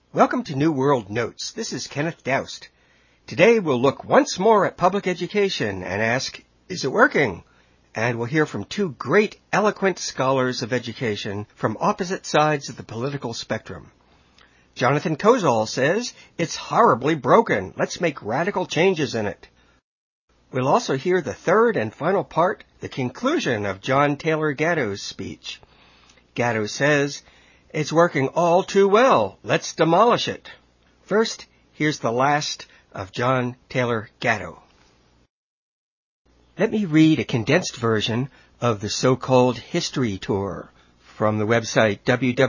Welcome to New World Notes. This is Kenneth Doust. Today we'll look once more at public education and ask, is it working? And we'll hear from two great, eloquent scholars of education from opposite sides of the political spectrum. Jonathan Kozol says, it's horribly broken. Let's make radical changes in it. We'll also hear the third and final part, the conclusion of John Taylor Gatto's speech. Gatto says, it's working all too well. Let's demolish it. First, here's the last of John Taylor Gatto. Let me read a condensed version of the so-called history tour from the website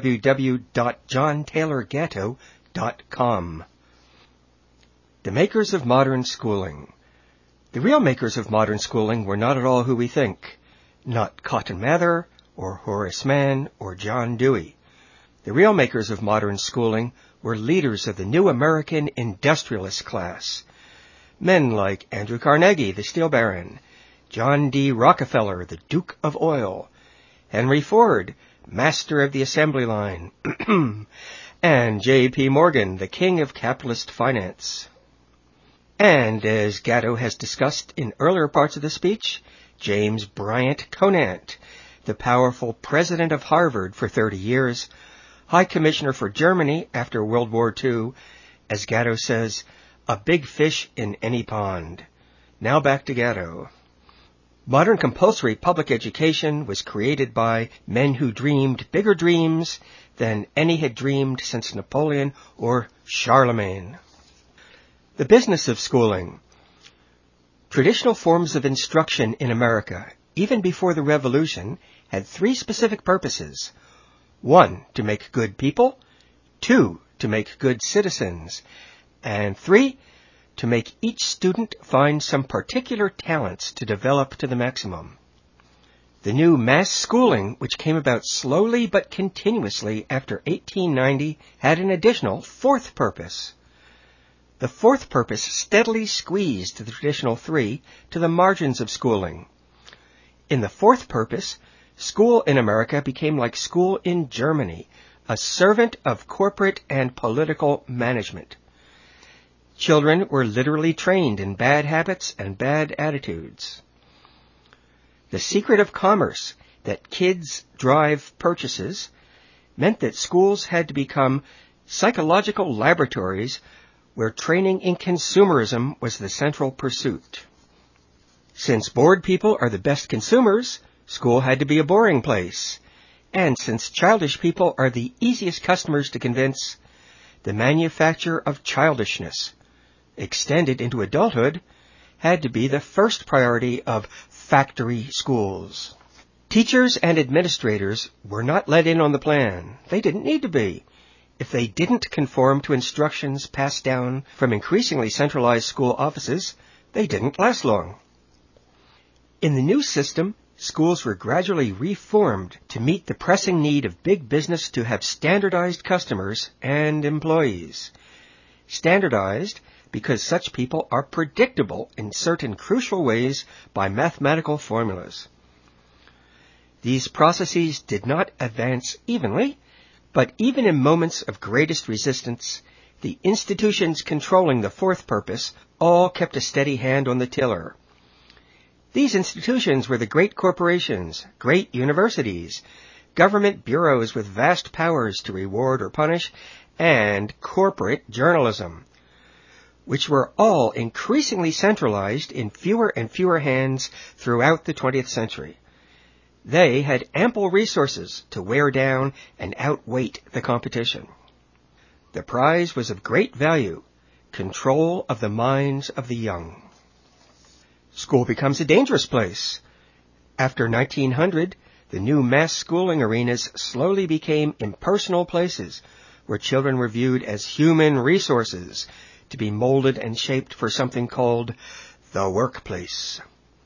www.johntaylorgatto.com. The makers of modern schooling. The real makers of modern schooling were not at all who we think. Not Cotton Mather, or Horace Mann, or John Dewey. The real makers of modern schooling were leaders of the new American industrialist class. Men like Andrew Carnegie, the steel baron, John D. Rockefeller, the Duke of Oil, Henry Ford, master of the assembly line, and J.P. Morgan, the king of capitalist finance. And, as Gatto has discussed in earlier parts of the speech, James Bryant Conant, the powerful president of Harvard for 30 years, High Commissioner for Germany after World War II, as Gatto says, a big fish in any pond. Now back to Gatto. Modern compulsory public education was created by men who dreamed bigger dreams than any had dreamed since Napoleon or Charlemagne. The business of schooling. Traditional forms of instruction in America, even before the Revolution, had three specific purposes. 1, to make good people. 2, to make good citizens. And 3, to make each student find some particular talents to develop to the maximum. The new mass schooling, which came about slowly but continuously after 1890, had an additional fourth purpose. The fourth purpose steadily squeezed the traditional 3 to the margins of schooling. In the fourth purpose, school in America became like school in Germany, a servant of corporate and political management. Children were literally trained in bad habits and bad attitudes. The secret of commerce, that kids drive purchases, meant that schools had to become psychological laboratories where training in consumerism was the central pursuit. Since bored people are the best consumers, school had to be a boring place. And since childish people are the easiest customers to convince, the manufacture of childishness, extended into adulthood, had to be the first priority of factory schools. Teachers and administrators were not let in on the plan. They didn't need to be. If they didn't conform to instructions passed down from increasingly centralized school offices, they didn't last long. In the new system, schools were gradually reformed to meet the pressing need of big business to have standardized customers and employees. Standardized because such people are predictable in certain crucial ways by mathematical formulas. These processes did not advance evenly, but even in moments of greatest resistance, the institutions controlling the fourth purpose all kept a steady hand on the tiller. These institutions were the great corporations, great universities, government bureaus with vast powers to reward or punish, and corporate journalism, which were all increasingly centralized in fewer and fewer hands throughout the 20th century. They had ample resources to wear down and outweight the competition. The prize was of great value, control of the minds of the young. School becomes a dangerous place. After 1900, the new mass schooling arenas slowly became impersonal places where children were viewed as human resources to be molded and shaped for something called the workplace.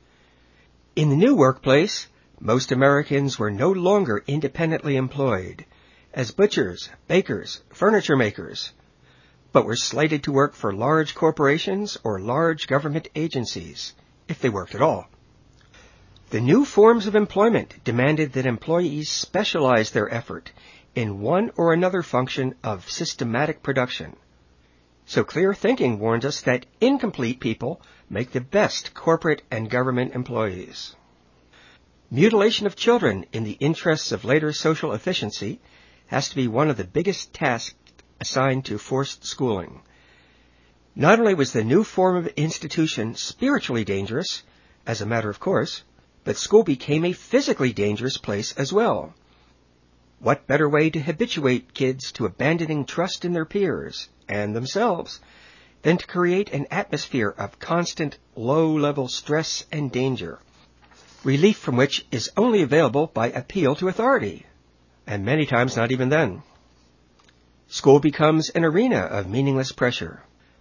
In the new workplace, most Americans were no longer independently employed as butchers, bakers, furniture makers, but were slated to work for large corporations or large government agencies, if they worked at all. The new forms of employment demanded that employees specialize their effort in one or another function of systematic production. So clear thinking warns us that incomplete people make the best corporate and government employees. Mutilation of children in the interests of later social efficiency has to be one of the biggest tasks assigned to forced schooling. Not only was the new form of institution spiritually dangerous, as a matter of course, but school became a physically dangerous place as well. What better way to habituate kids to abandoning trust in their peers and themselves than to create an atmosphere of constant low-level stress and danger, relief from which is only available by appeal to authority, and many times not even then. School becomes an arena of meaningless pressure.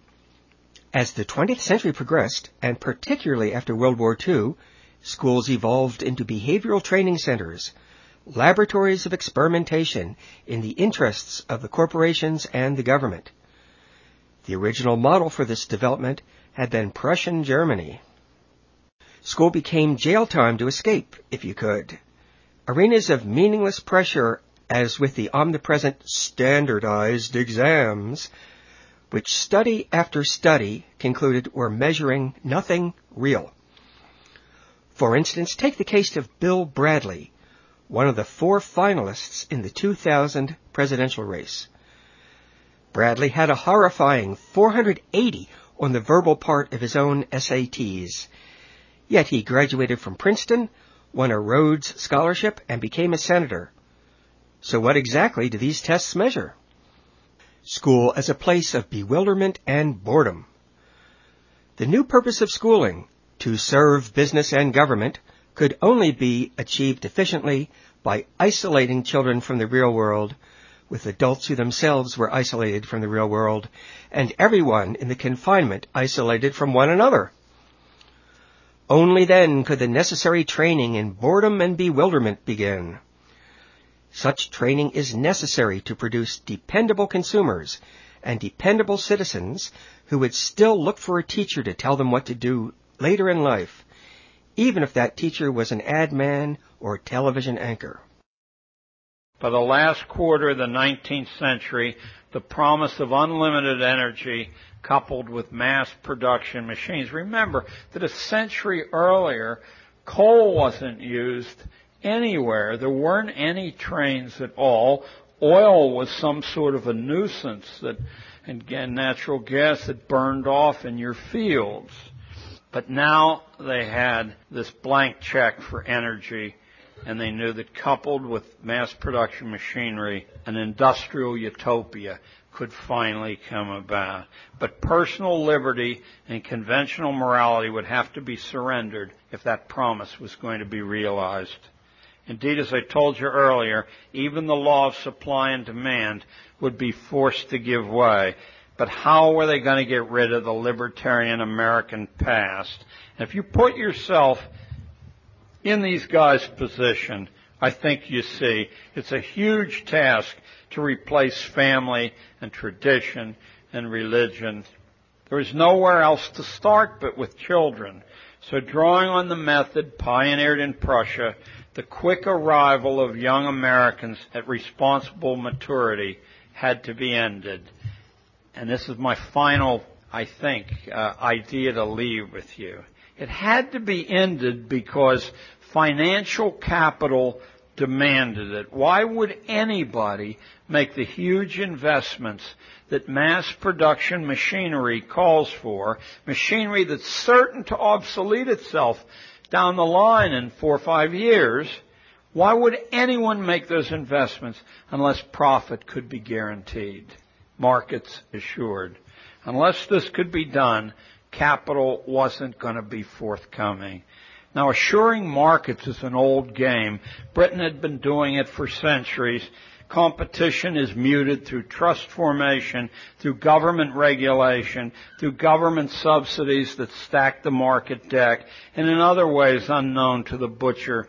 As the 20th century progressed, and particularly after World War II, schools evolved into behavioral training centers, laboratories of experimentation in the interests of the corporations and the government. The original model for this development had been Prussian Germany. School became jail time to escape, if you could. Arenas of meaningless pressure, as with the omnipresent standardized exams, which study after study concluded were measuring nothing real. For instance, take the case of Bill Bradley, one of the 4 finalists in the 2000 presidential race. Bradley had a horrifying 480 on the verbal part of his own SATs. Yet he graduated from Princeton, won a Rhodes Scholarship, and became a senator. So what exactly do these tests measure? School as a place of bewilderment and boredom. The new purpose of schooling, to serve business and government, could only be achieved efficiently by isolating children from the real world, with adults who themselves were isolated from the real world, and everyone in the confinement isolated from one another. Only then could the necessary training in boredom and bewilderment begin. Such training is necessary to produce dependable consumers and dependable citizens who would still look for a teacher to tell them what to do later in life, even if that teacher was an ad man or television anchor. For the last quarter of the 19th century, the promise of unlimited energy coupled with mass production machines. Remember that a century earlier, coal wasn't used anywhere. There weren't any trains at all. Oil was some sort of a nuisance that, again, natural gas that burned off in your fields. But now they had this blank check for energy, and they knew that coupled with mass production machinery, an industrial utopia could finally come about. But personal liberty and conventional morality would have to be surrendered if that promise was going to be realized. Indeed, as I told you earlier, even the law of supply and demand would be forced to give way. But how were they going to get rid of the libertarian American past? And if you put yourself in these guys' position, I think you see it's a huge task to replace family and tradition and religion. There is nowhere else to start but with children. So drawing on the method pioneered in Prussia, the quick arrival of young Americans at responsible maturity had to be ended. And this is my final, I think, idea to leave with you. It had to be ended because financial capital demanded it. Why would anybody make the huge investments that mass production machinery calls for, machinery that's certain to obsolete itself down the line in 4 or 5 years? Why would anyone make those investments unless profit could be guaranteed, markets assured? Unless this could be done, capital wasn't going to be forthcoming. Now, assuring markets is an old game. Britain had been doing it for centuries. Competition is muted through trust formation, through government regulation, through government subsidies that stack the market deck, and in other ways unknown to the butcher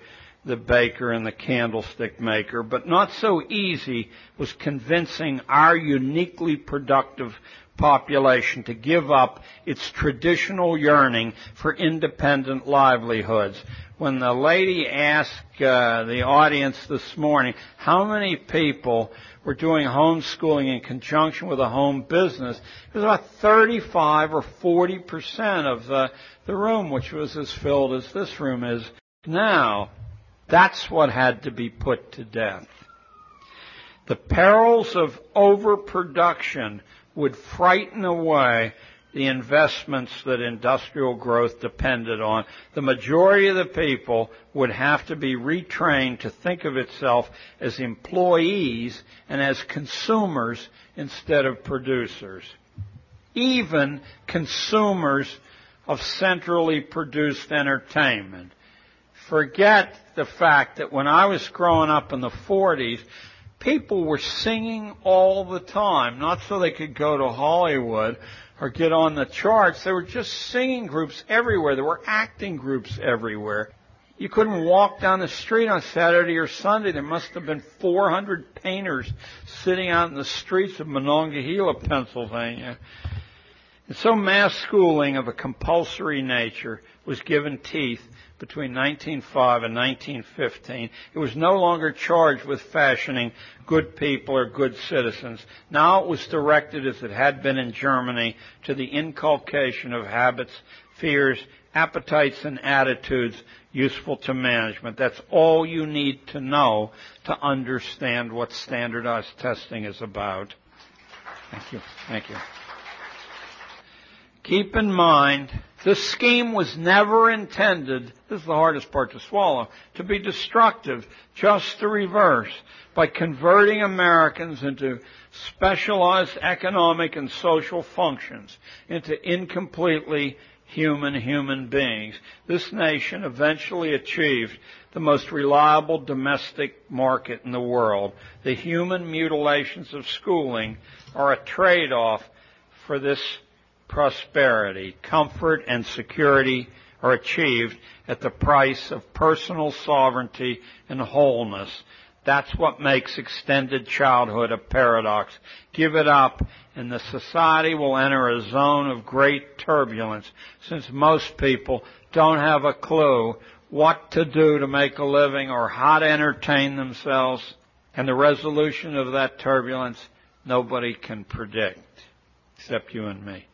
the baker and the candlestick maker, but not so easy was convincing our uniquely productive population to give up its traditional yearning for independent livelihoods. When the lady asked the audience this morning how many people were doing homeschooling in conjunction with a home business, it was about 35 or 40% of the room, which was as filled as this room is now. That's what had to be put to death. The perils of overproduction would frighten away the investments that industrial growth depended on. The majority of the people would have to be retrained to think of itself as employees and as consumers instead of producers. Even consumers of centrally produced entertainment. Forget the fact that when I was growing up in the 40s, people were singing all the time, not so they could go to Hollywood or get on the charts. There were just singing groups everywhere. There were acting groups everywhere. You couldn't walk down the street on Saturday or Sunday. There must have been 400 painters sitting out in the streets of Monongahela, Pennsylvania. And so mass schooling of a compulsory nature was given teeth between 1905 and 1915. It was no longer charged with fashioning good people or good citizens. Now it was directed, as it had been in Germany, to the inculcation of habits, fears, appetites, and attitudes useful to management. That's all you need to know to understand what standardized testing is about. Thank you. Thank you. Keep in mind, this scheme was never intended, this is the hardest part to swallow, to be destructive, just the reverse. By converting Americans into specialized economic and social functions, into incompletely human beings, this nation eventually achieved the most reliable domestic market in the world. The human mutilations of schooling are a trade-off for this prosperity. Comfort and security are achieved at the price of personal sovereignty and wholeness. That's what makes extended childhood a paradox. Give it up, and the society will enter a zone of great turbulence, since most people don't have a clue what to do to make a living or how to entertain themselves. And the resolution of that turbulence, nobody can predict, except you and me.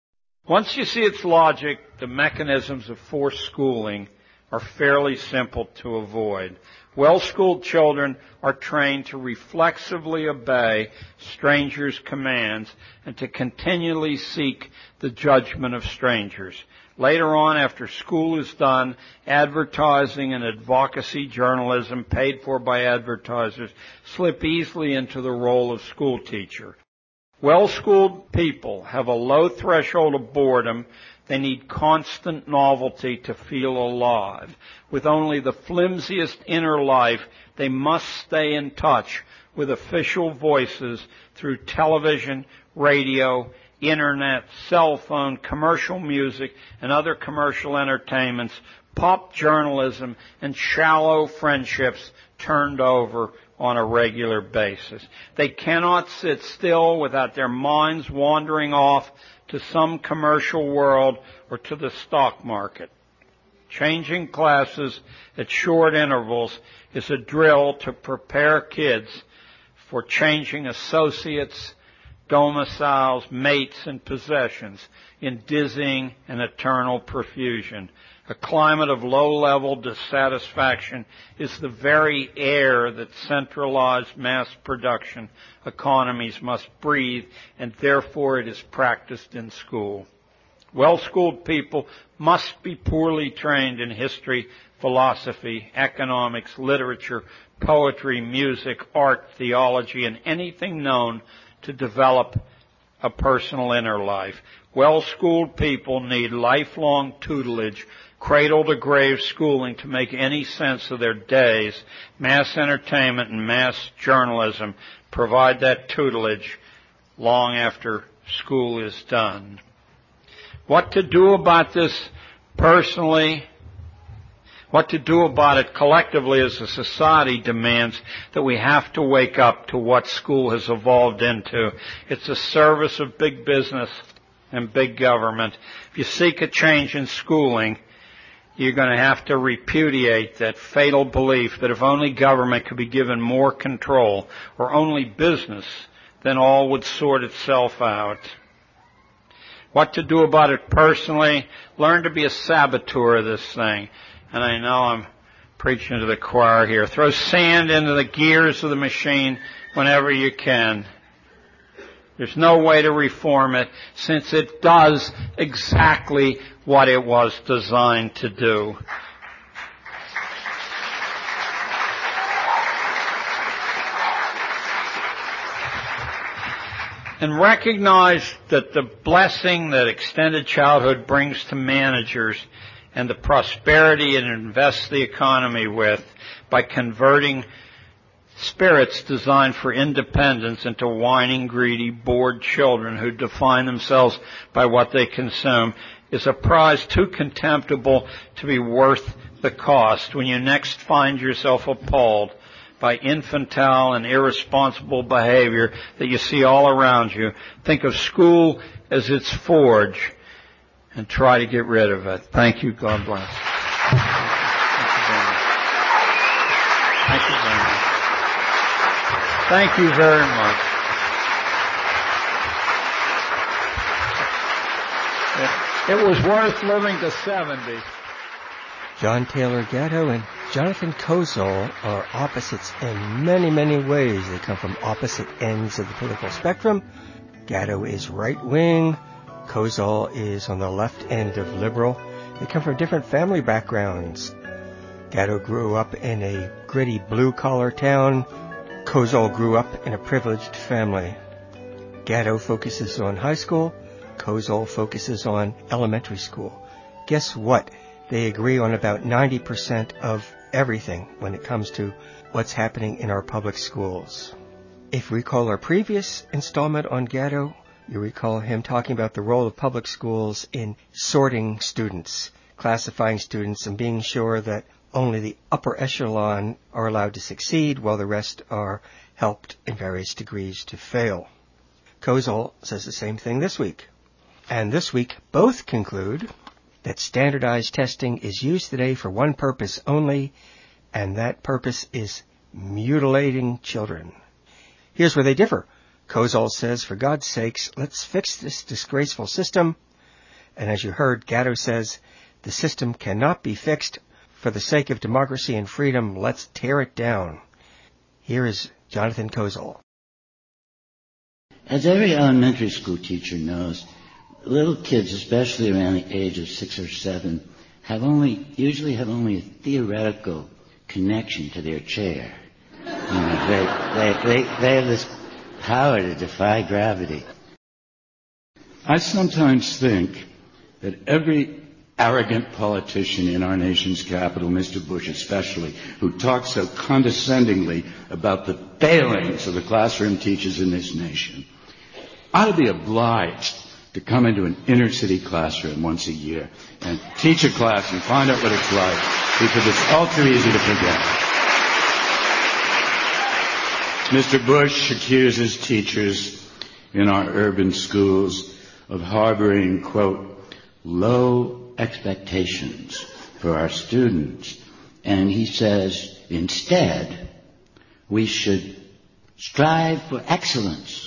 Once you see its logic, the mechanisms of forced schooling are fairly simple to avoid. Well-schooled children are trained to reflexively obey strangers' commands and to continually seek the judgment of strangers. Later on, after school is done, advertising and advocacy journalism paid for by advertisers slip easily into the role of school teacher. Well-schooled people have a low threshold of boredom. They need constant novelty to feel alive. With only the flimsiest inner life, they must stay in touch with official voices through television, radio, internet, cell phone, commercial music, and other commercial entertainments, pop journalism, and shallow friendships turned over on a regular basis. They cannot sit still without their minds wandering off to some commercial world or to the stock market. Changing classes at short intervals is a drill to prepare kids for changing associates, domiciles, mates, and possessions in dizzying and eternal profusion. A climate of low-level dissatisfaction is the very air that centralized mass production economies must breathe, and therefore it is practiced in school. Well-schooled people must be poorly trained in history, philosophy, economics, literature, poetry, music, art, theology, and anything known to develop a personal inner life. Well-schooled people need lifelong tutelage, cradle-to-grave schooling to make any sense of their days. Mass entertainment and mass journalism provide that tutelage long after school is done. What to do about this personally? What to do about it collectively as a society demands that we have to wake up to what school has evolved into. It's a service of big business and big government. If you seek a change in schooling, you're going to have to repudiate that fatal belief that if only government could be given more control, or only business, then all would sort itself out. What to do about it personally? Learn to be a saboteur of this thing. And I know I'm preaching to the choir here. Throw sand into the gears of the machine whenever you can. There's no way to reform it, since it does exactly what it was designed to do. And recognize that the blessing that extended childhood brings to managers and the prosperity it invests the economy with by converting spirits designed for independence into whining, greedy, bored children who define themselves by what they consume is a prize too contemptible to be worth the cost. When you next find yourself appalled by infantile and irresponsible behavior that you see all around you, think of school as its forge and try to get rid of it. Thank you. God bless. Thank you very much. Thank you very much. It was worth living to 70. John Taylor Gatto and Jonathan Kozol are opposites in many, many ways. They come from opposite ends of the political spectrum. Gatto is right-wing. Kozol is on the left end of liberal. They come from different family backgrounds. Gatto grew up in a gritty blue-collar town. Kozol grew up in a privileged family. Gatto focuses on high school. Kozol focuses on elementary school. Guess what? They agree on about 90% of everything when it comes to what's happening in our public schools. If you recall our previous installment on Gatto, you recall him talking about the role of public schools in sorting students, classifying students, and being sure that only the upper echelon are allowed to succeed while the rest are helped in various degrees to fail. Kozol says the same thing this week. And this week, both conclude that standardized testing is used today for one purpose only, and that purpose is mutilating children. Here's where they differ. Kozol says, for God's sakes, let's fix this disgraceful system. And as you heard, Gatto says, the system cannot be fixed. For the sake of democracy and freedom, let's tear it down. Here is Jonathan Kozol. As every elementary school teacher knows, little kids, especially around the age of 6 or 7, usually have only a theoretical connection to their chair. They have this power to defy gravity. I sometimes think that every arrogant politician in our nation's capital, Mr. Bush especially, who talks so condescendingly about the failings of the classroom teachers in this nation, ought to be obliged to come into an inner-city classroom once a year and teach a class and find out what it's like, because it's all too easy to forget. Mr. Bush accuses teachers in our urban schools of harboring, quote, low expectations for our students. And he says, instead, we should strive for excellence.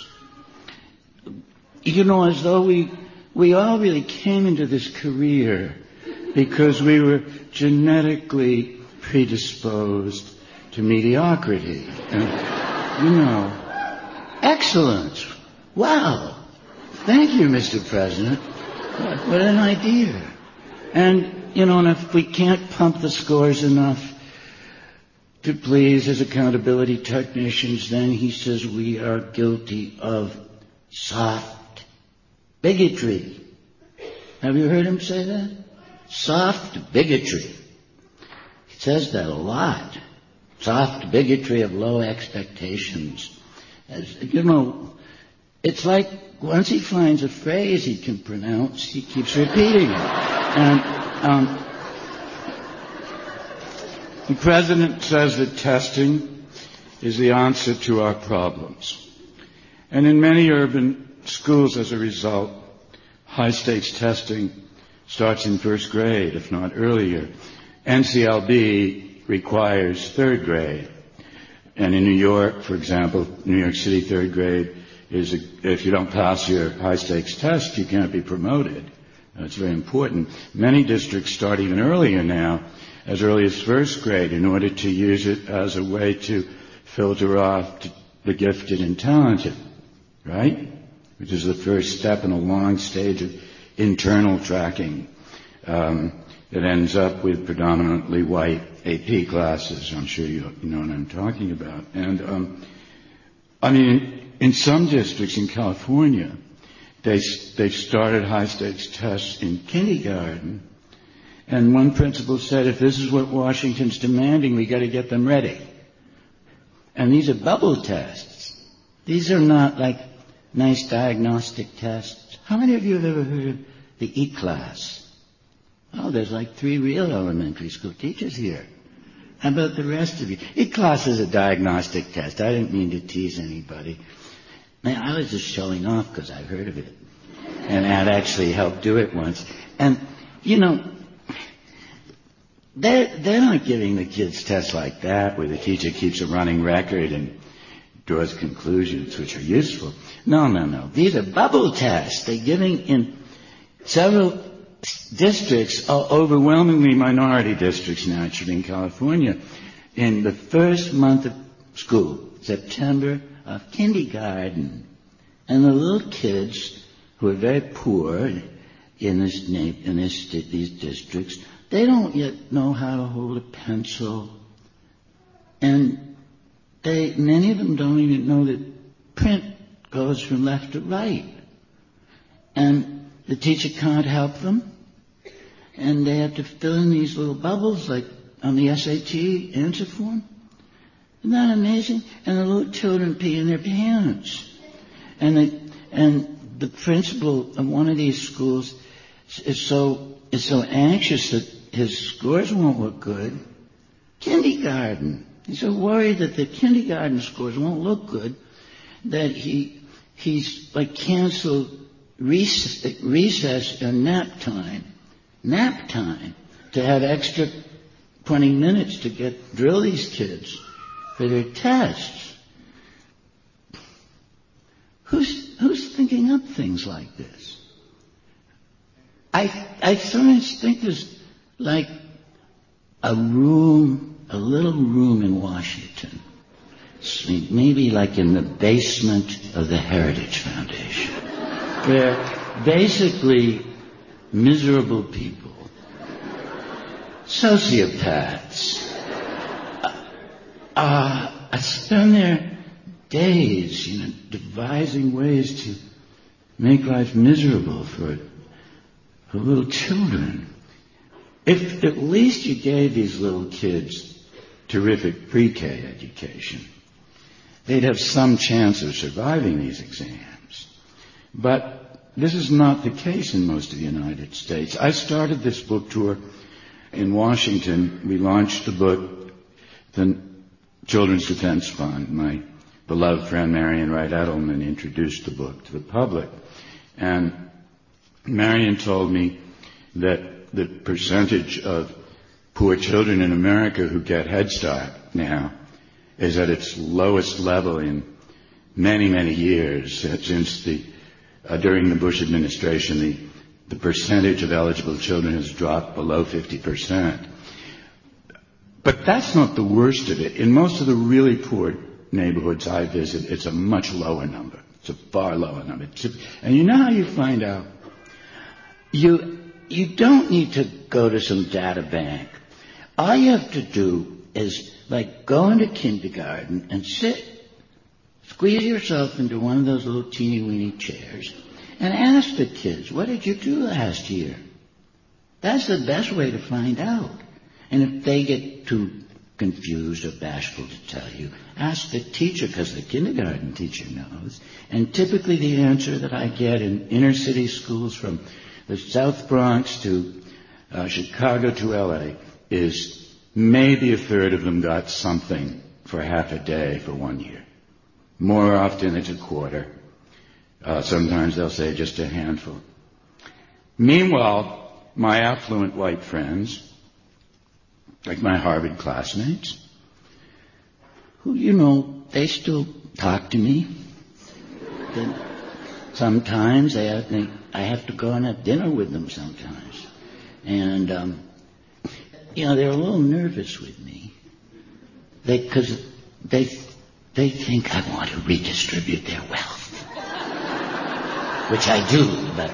You know, as though we all really came into this career because we were genetically predisposed to mediocrity. And, you know, excellence. Wow. Thank you, Mr. President. What an idea. And, you know, and if we can't pump the scores enough to please his accountability technicians, then he says we are guilty of soft bigotry. Have you heard him say that? Soft bigotry. He says that a lot. Soft bigotry of low expectations. As, you know, it's like once he finds a phrase he can pronounce, he keeps repeating it. And The president says that testing is the answer to our problems. And in many urban schools, as a result, high-stakes testing starts in first grade, if not earlier. NCLB requires third grade. And in New York, for example, New York City third grade is, if you don't pass your high-stakes test, you can't be promoted. That's very important. Many districts start even earlier now, as early as first grade, in order to use it as a way to filter off the gifted and talented, right? Which is the first step in a long stage of internal tracking that ends up with predominantly white AP classes. I'm sure you know what I'm talking about. And I mean, in some districts in California, they've started high-stakes tests in kindergarten, and one principal said, if this is what Washington's demanding, we got to get them ready. And these are bubble tests. These are not like nice diagnostic tests. How many of you have ever heard of the E-class? Oh, there's like 3 real elementary school teachers here. How about the rest of you? E-class is a diagnostic test. I didn't mean to tease anybody. Man, I was just showing off because I heard of it. And I'd actually helped do it once. And, you know, they're not giving the kids tests like that where the teacher keeps a running record and draws conclusions which are useful. No. These are bubble tests. They're giving in several districts, overwhelmingly minority districts naturally in California, in the first month of school, September of kindergarten. And the little kids who are very poor in these districts, they don't yet know how to hold a pencil. And many of them don't even know that print goes from left to right. And the teacher can't help them. And they have to fill in these little bubbles like on the SAT answer form. Isn't that amazing? And the little children pee in their pants. And the principal of one of these schools is so anxious that his scores won't look good. Kindergarten. He's so worried that the kindergarten scores won't look good that he's like canceled recess and nap time to have extra 20 minutes to drill these kids for their tests. Who's thinking up things like this? I sometimes think there's like a little room in Washington, maybe like in the basement of the Heritage Foundation, where basically miserable people, sociopaths, spend their days, devising ways to make life miserable for little children. If at least you gave these little kids terrific pre-K education, they'd have some chance of surviving these exams. But this is not the case in most of the United States. I started this book tour in Washington. We launched the book, the Children's Defense Fund. My beloved friend Marian Wright Edelman introduced the book to the public. And Marian told me that the percentage of poor children in America who get Head Start now is at its lowest level in many, many years. Since during the Bush administration, the percentage of eligible children has dropped below 50%. But that's not the worst of it. In most of the really poor neighborhoods I visit, it's a much lower number. It's a far lower number. And you know how you find out? You don't need to go to some data bank. All you have to do is like go into kindergarten and squeeze yourself into one of those little teeny-weeny chairs and ask the kids, what did you do last year? That's the best way to find out. And if they get too confused or bashful to tell you, ask the teacher, because the kindergarten teacher knows. And typically the answer that I get in inner city schools from the South Bronx to Chicago to LA is maybe a third of them got something for half a day for 1 year. More often it's a quarter. Sometimes they'll say just a handful. Meanwhile, my affluent white friends, like my Harvard classmates, who, they still talk to me. Sometimes I have to go and have dinner with them sometimes. And, they're a little nervous with me. Because they think I want to redistribute their wealth. Which I do, but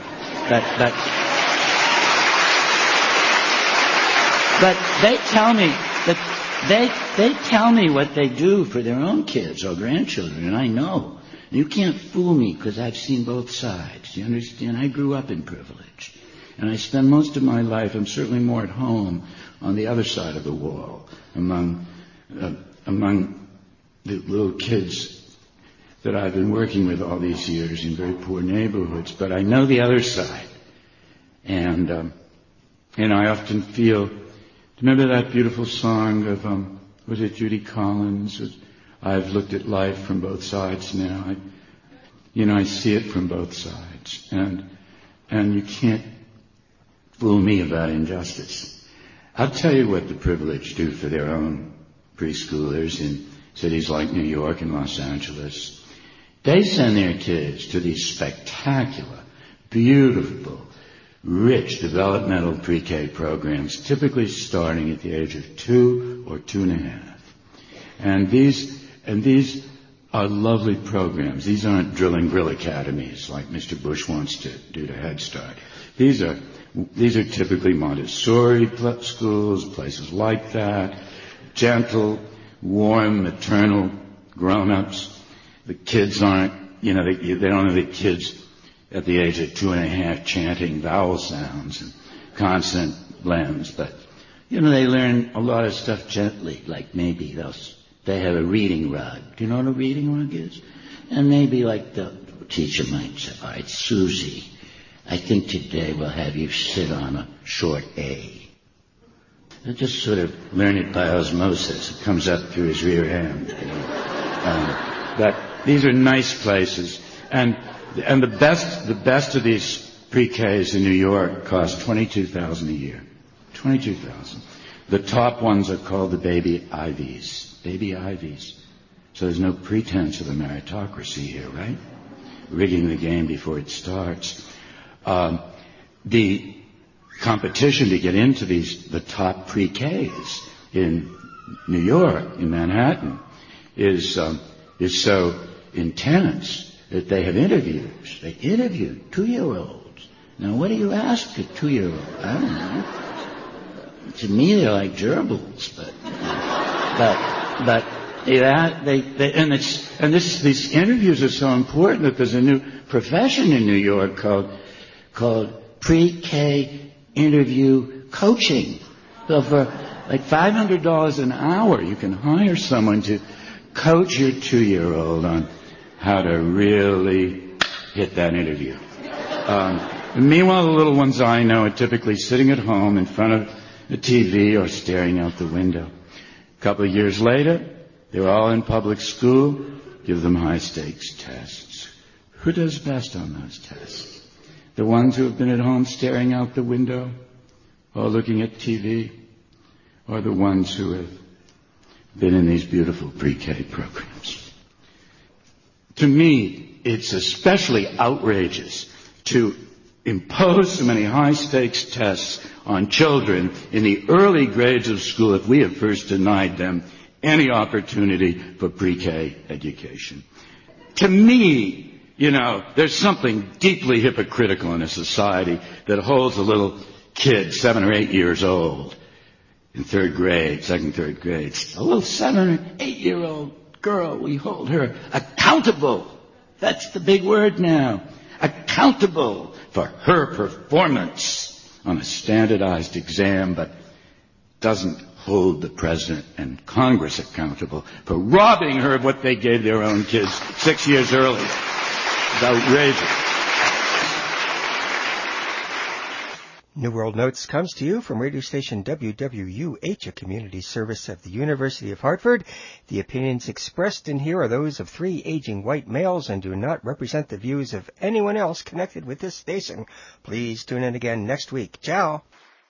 they tell me that they tell me what they do for their own kids or grandchildren, and I know. You can't fool me because I've seen both sides. You understand? I grew up in privilege. And I spend most of my life, I'm certainly more at home on the other side of the wall, among the little kids that I've been working with all these years in very poor neighborhoods. But I know the other side. And I often feel, remember that beautiful song of, was it Judy Collins? I've looked at life from both sides now. I see it from both sides. And you can't fool me about injustice. I'll tell you what the privileged do for their own preschoolers in cities like New York and Los Angeles. They send their kids to these spectacular, beautiful, rich developmental pre-K programs, typically starting at the age of 2 or 2.5. And these are lovely programs. These aren't drill and grill academies like Mr. Bush wants to do to Head Start. These are typically Montessori schools, places like that, gentle, warm, maternal grown-ups. The kids aren't, they don't have the kids at the age of 2.5 chanting vowel sounds and consonant blends, but, they learn a lot of stuff gently, like maybe they have a reading rug. Do you know what a reading rug is? And maybe like the teacher might say, all right, Susie, I think today we'll have you sit on a short A. They just sort of learn it by osmosis. It comes up through his rear end. But these are nice places. And the best of these pre-Ks in New York cost $22,000 a year. $22,000. The top ones are called the Baby Ivies. Baby Ivies. So there's no pretense of a meritocracy here, right? Rigging the game before it starts. The competition to get into the top pre-Ks in New York, in Manhattan, is so intense that they have interviews. They interview 2-year-olds. Now, what do you ask a 2-year-old? I don't know. To me, they're like gerbils, these interviews are so important that there's a new profession in New York called pre-K interview coaching. So for like $500 an hour, you can hire someone to coach your 2-year-old on how to really hit that interview. Meanwhile, the little ones I know are typically sitting at home in front of the TV or staring out the window. A couple of years later, they're all in public school. Give them high-stakes tests. Who does best on those tests? The ones who have been at home staring out the window or looking at TV, or the ones who have been in these beautiful pre-K programs? To me, it's especially outrageous to impose so many high-stakes tests on children in the early grades of school if we have first denied them any opportunity for pre-K education. To me, there's something deeply hypocritical in a society that holds a little kid, 7 or 8 years old, in third grade, third grade, a little 7 or 8-year-old girl, we hold her accountable. That's the big word now. Accountable for her performance on a standardized exam, but doesn't hold the president and Congress accountable for robbing her of what they gave their own kids 6 years earlier. It's outrageous. New World Notes comes to you from radio station WWUH, a community service of the University of Hartford. The opinions expressed in here are those of 3 aging white males and do not represent the views of anyone else connected with this station. Please tune in again next week. Ciao.